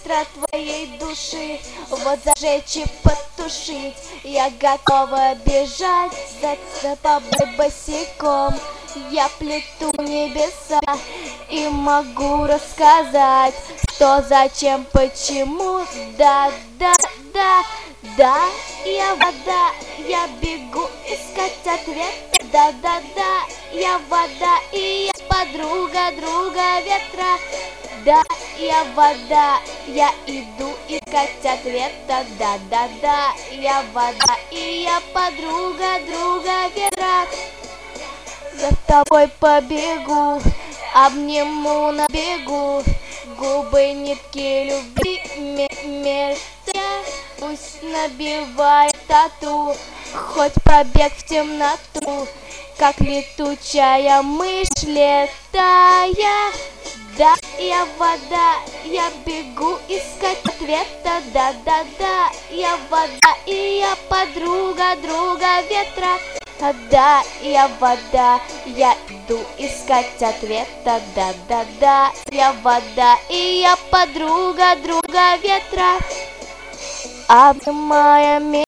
ветра твоей души, вот зажечь и потушить. Я готова бежать за тобой босиком. Я плету небеса и могу рассказать, что, зачем, почему. Да, да, да, да, я вода, я бегу искать ответ. Да, да, да, я вода и я подруга друга ветра. Да, я вода, я иду искать ответа. Да, да, да, я вода и я подруга друга ветра. За тобой побегу, обниму на бегу, губы нитки любви мертвя, пусть набивает тату, хоть побег в темноту, как летучая мышь летая. Да, я вода, я бегу искать ответа. Да, да, да, я вода и я подруга друга ветра. Да, я вода, я иду искать ответа. Да, да, да, я вода и я подруга друга ветра. Обнимая меня.